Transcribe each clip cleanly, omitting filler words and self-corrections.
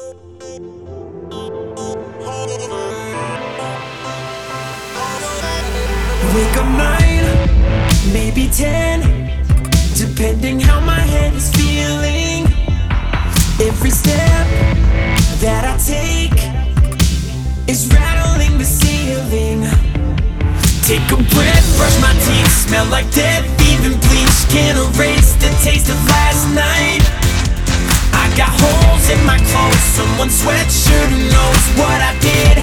Wake up 9, maybe 10, depending how my head is feeling. Every step that I take is rattling the ceiling. Take a breath, brush my teeth, smell like death, even bleach can't erase the taste of last night. I got holes in my clothes, someone's sweatshirt who knows what I did.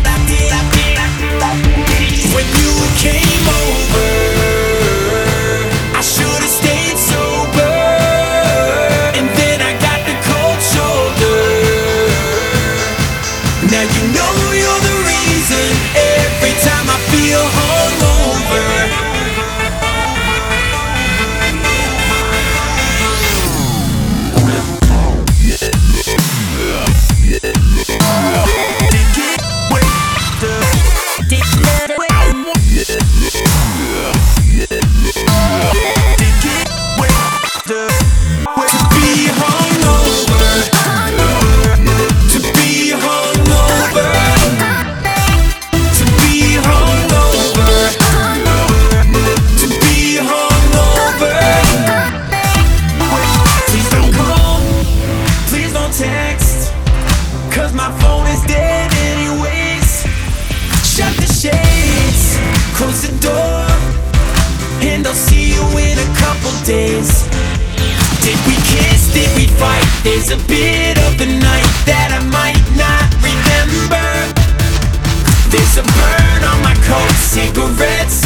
When you came over, I should've stayed sober, and then I got the cold shoulder. Now you know you're the reason every time I feel hungover. Text, cause my phone is dead anyways. Shut the shades, close the door, and I'll see you in a couple days. Did we kiss, did we fight? There's a bit of the night that I might not remember. There's a burn on my coat, cigarettes